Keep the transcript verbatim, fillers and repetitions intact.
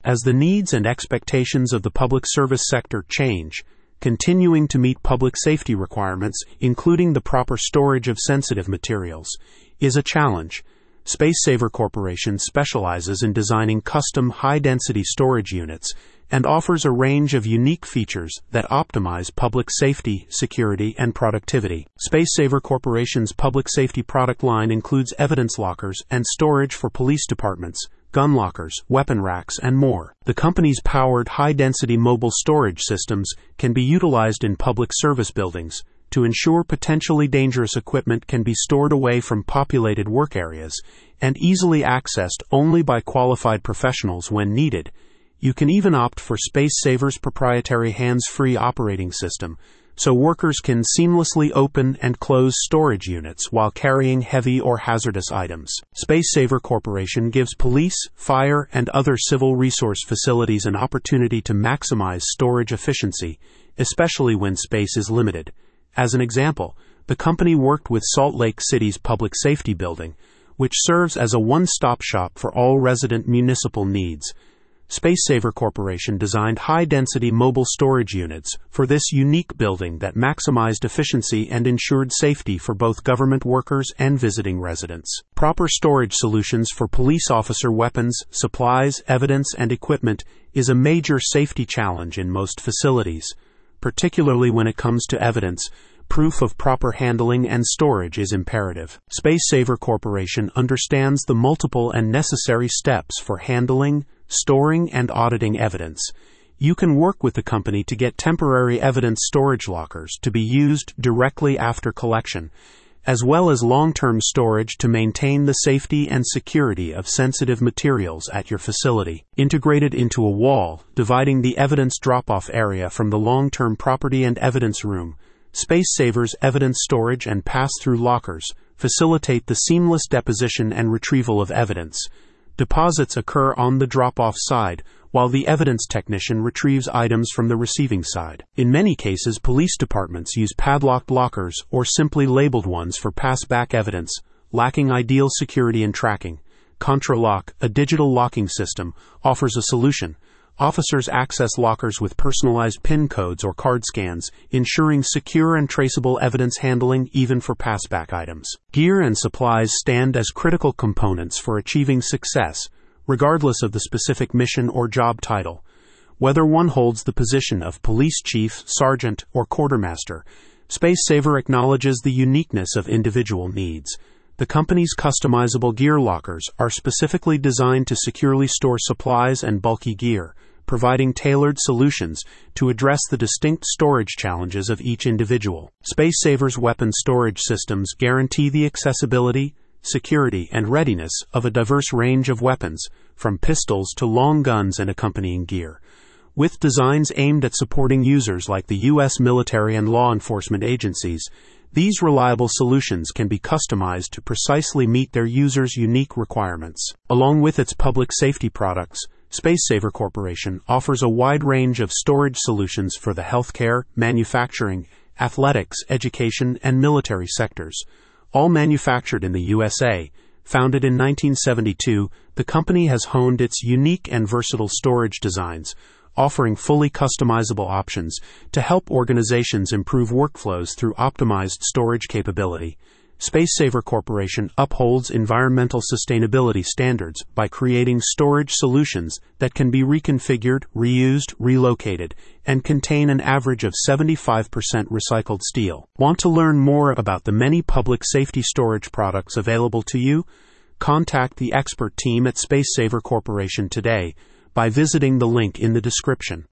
as the needs and expectations of the public service sector change. Continuing to meet public safety requirements, including the proper storage of sensitive materials, is a challenge. SpaceSaver Corporation specializes in designing custom high-density storage units and offers a range of unique features that optimize public safety, security, and productivity. SpaceSaver Corporation's public safety product line includes evidence lockers and storage for police departments, gun lockers, weapon racks, and more. The company's powered high-density mobile storage systems can be utilized in public service buildings to ensure potentially dangerous equipment can be stored away from populated work areas and easily accessed only by qualified professionals when needed. You can even opt for SpaceSaver's proprietary hands-free operating system, so workers can seamlessly open and close storage units while carrying heavy or hazardous items. SpaceSaver Corporation gives police, fire, and other civil resource facilities an opportunity to maximize storage efficiency, especially when space is limited. As an example, the company worked with Salt Lake City's public safety building, which serves as a one-stop shop for all resident municipal needs. SpaceSaver Corporation designed high-density mobile storage units for this unique building that maximized efficiency and ensured safety for both government workers and visiting residents. Proper storage solutions for police officer weapons, supplies, evidence, and equipment is a major safety challenge in most facilities. Particularly when it comes to evidence, proof of proper handling and storage is imperative. SpaceSaver Corporation understands the multiple and necessary steps for handling, storing, and auditing evidence. You can work with the company to get temporary evidence storage lockers to be used directly after collection, as well as long-term storage to maintain the safety and security of sensitive materials at your facility. Integrated into a wall, dividing the evidence drop-off area from the long-term property and evidence room, SpaceSaver's evidence storage and pass-through lockers facilitate the seamless deposition and retrieval of evidence. Deposits occur on the drop-off side, while the evidence technician retrieves items from the receiving side. In many cases, police departments use padlocked lockers or simply labeled ones for pass-back evidence, lacking ideal security and tracking. ContraLock, a digital locking system, offers a solution. Officers access lockers with personalized PIN codes or card scans, ensuring secure and traceable evidence handling even for passback items. Gear and supplies stand as critical components for achieving success, regardless of the specific mission or job title. Whether one holds the position of police chief, sergeant, or quartermaster, SpaceSaver acknowledges the uniqueness of individual needs. The company's customizable gear lockers are specifically designed to securely store supplies and bulky gear, providing tailored solutions to address the distinct storage challenges of each individual. SpaceSaver's weapon storage systems guarantee the accessibility, security, and readiness of a diverse range of weapons, from pistols to long guns and accompanying gear. With designs aimed at supporting users like the U S military and law enforcement agencies, these reliable solutions can be customized to precisely meet their users' unique requirements. Along with its public safety products, SpaceSaver Corporation offers a wide range of storage solutions for the healthcare, manufacturing, athletics, education, and military sectors. All manufactured in the U S A, founded in nineteen seventy-two, the company has honed its unique and versatile storage designs, offering fully customizable options to help organizations improve workflows through optimized storage capability. SpaceSaver Corporation upholds environmental sustainability standards by creating storage solutions that can be reconfigured, reused, relocated, and contain an average of seventy-five percent recycled steel. Want to learn more about the many public safety storage products available to you? Contact the expert team at SpaceSaver Corporation today by visiting the link in the description.